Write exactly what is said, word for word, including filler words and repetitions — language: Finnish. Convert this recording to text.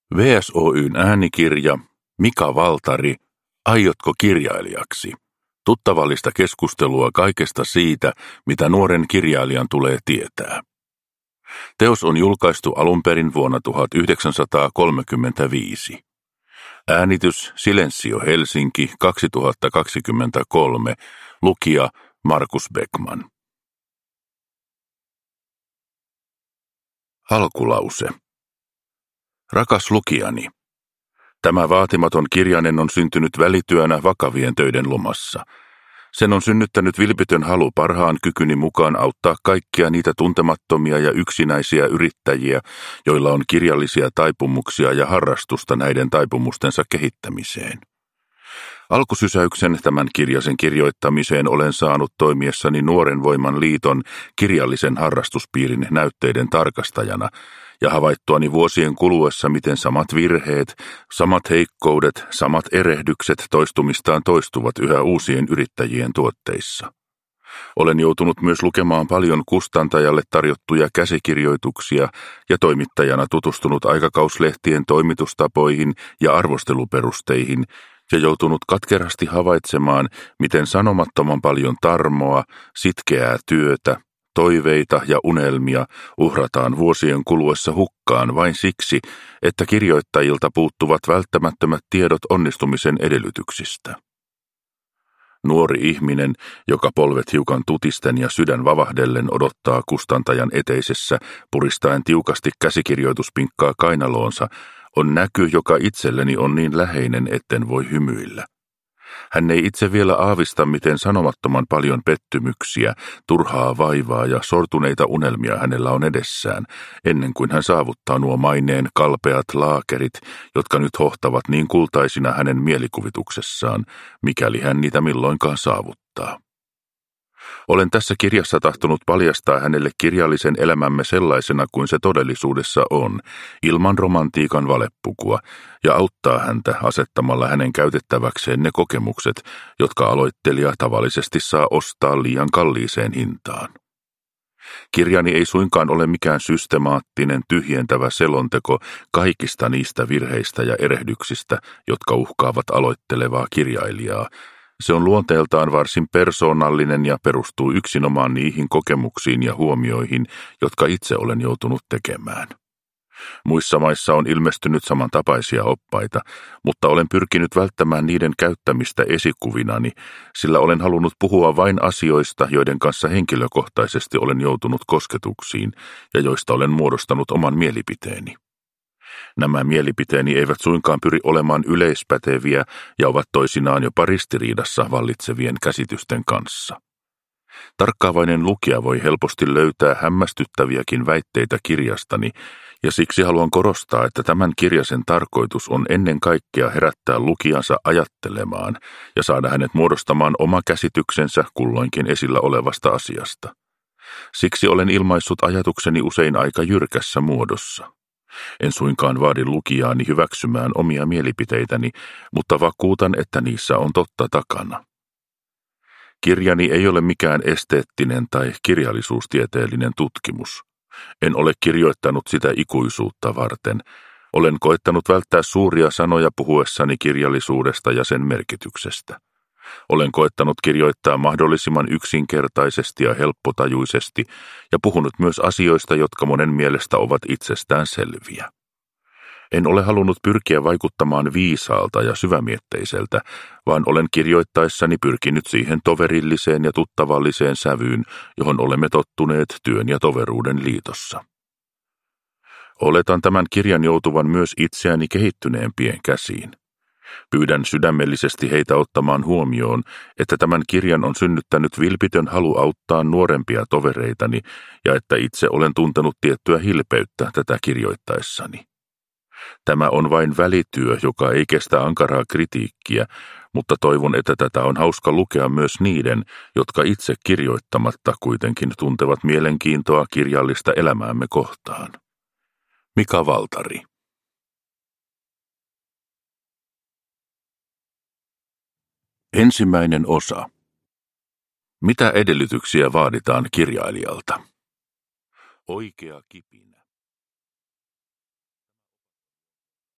V S Oy:n äänikirja Mika Valtari, aiotko kirjailijaksi? Tuttavallista keskustelua kaikesta siitä, mitä nuoren kirjailijan tulee tietää. Teos on julkaistu alun perin vuonna tuhatyhdeksänsataakolmekymmentäviisi. Äänitys Silensio Helsinki kaksituhattakaksikymmentäkolme. Lukija Markus Beckman. Alkulause. Rakas lukijani, tämä vaatimaton kirjanen on syntynyt välityönä vakavien töiden lomassa. Sen on synnyttänyt vilpitön halu parhaan kykyni mukaan auttaa kaikkia niitä tuntemattomia ja yksinäisiä yrittäjiä, joilla on kirjallisia taipumuksia ja harrastusta näiden taipumustensa kehittämiseen. Alkusysäyksen tämän kirjasen kirjoittamiseen olen saanut toimiessani Nuoren Voiman liiton kirjallisen harrastuspiirin näytteiden tarkastajana ja havaittuani vuosien kuluessa, miten samat virheet, samat heikkoudet, samat erehdykset toistumistaan toistuvat yhä uusien yrittäjien tuotteissa. Olen joutunut myös lukemaan paljon kustantajalle tarjottuja käsikirjoituksia ja toimittajana tutustunut aikakauslehtien toimitustapoihin ja arvosteluperusteihin, ja joutunut katkerasti havaitsemaan, miten sanomattoman paljon tarmoa, sitkeää työtä, toiveita ja unelmia uhrataan vuosien kuluessa hukkaan vain siksi, että kirjoittajilta puuttuvat välttämättömät tiedot onnistumisen edellytyksistä. Nuori ihminen, joka polvet hiukan tutisten ja sydän vavahdellen odottaa kustantajan eteisessä, puristaen tiukasti käsikirjoituspinkkaa kainaloonsa, on näky, joka itselleni on niin läheinen, etten voi hymyillä. Hän ei itse vielä aavista, miten sanomattoman paljon pettymyksiä, turhaa vaivaa ja sortuneita unelmia hänellä on edessään, ennen kuin hän saavuttaa nuo maineen kalpeat laakerit, jotka nyt hohtavat niin kultaisina hänen mielikuvituksessaan, mikäli hän niitä milloinkaan saavuttaa. Olen tässä kirjassa tahtonut paljastaa hänelle kirjallisen elämämme sellaisena kuin se todellisuudessa on, ilman romantiikan valepukua, ja auttaa häntä asettamalla hänen käytettäväkseen ne kokemukset, jotka aloittelija tavallisesti saa ostaa liian kalliiseen hintaan. Kirjani ei suinkaan ole mikään systemaattinen, tyhjentävä selonteko kaikista niistä virheistä ja erehdyksistä, jotka uhkaavat aloittelevaa kirjailijaa. Se on luonteeltaan varsin persoonallinen ja perustuu yksinomaan niihin kokemuksiin ja huomioihin, jotka itse olen joutunut tekemään. Muissa maissa on ilmestynyt samantapaisia oppaita, mutta olen pyrkinyt välttämään niiden käyttämistä esikuvinani, sillä olen halunnut puhua vain asioista, joiden kanssa henkilökohtaisesti olen joutunut kosketuksiin ja joista olen muodostanut oman mielipiteeni. Nämä mielipiteeni eivät suinkaan pyri olemaan yleispäteviä ja ovat toisinaan jopa ristiriidassa vallitsevien käsitysten kanssa. Tarkkaavainen lukija voi helposti löytää hämmästyttäviäkin väitteitä kirjastani, ja siksi haluan korostaa, että tämän kirjasen tarkoitus on ennen kaikkea herättää lukijansa ajattelemaan ja saada hänet muodostamaan oma käsityksensä kulloinkin esillä olevasta asiasta. Siksi olen ilmaissut ajatukseni usein aika jyrkässä muodossa. En suinkaan vaadi lukijaani hyväksymään omia mielipiteitäni, mutta vakuutan, että niissä on totta takana. Kirjani ei ole mikään esteettinen tai kirjallisuustieteellinen tutkimus. En ole kirjoittanut sitä ikuisuutta varten. Olen koettanut välttää suuria sanoja puhuessani kirjallisuudesta ja sen merkityksestä. Olen koettanut kirjoittaa mahdollisimman yksinkertaisesti ja helppotajuisesti ja puhunut myös asioista, jotka monen mielestä ovat itsestään selviä. En ole halunnut pyrkiä vaikuttamaan viisaalta ja syvämietteiseltä, vaan olen kirjoittaessani pyrkinyt siihen toverilliseen ja tuttavalliseen sävyyn, johon olemme tottuneet työn ja toveruuden liitossa. Oletan tämän kirjan joutuvan myös itseäni kehittyneempien käsiin. Pyydän sydämellisesti heitä ottamaan huomioon, että tämän kirjan on synnyttänyt vilpitön halu auttaa nuorempia tovereitani ja että itse olen tuntenut tiettyä hilpeyttä tätä kirjoittaessani. Tämä on vain välityö, joka ei kestä ankaraa kritiikkiä, mutta toivon, että tätä on hauska lukea myös niiden, jotka itse kirjoittamatta kuitenkin tuntevat mielenkiintoa kirjallista elämäämme kohtaan. Mika Valtari. Ensimmäinen osa. Mitä edellytyksiä vaaditaan kirjailijalta? Oikea kipinä.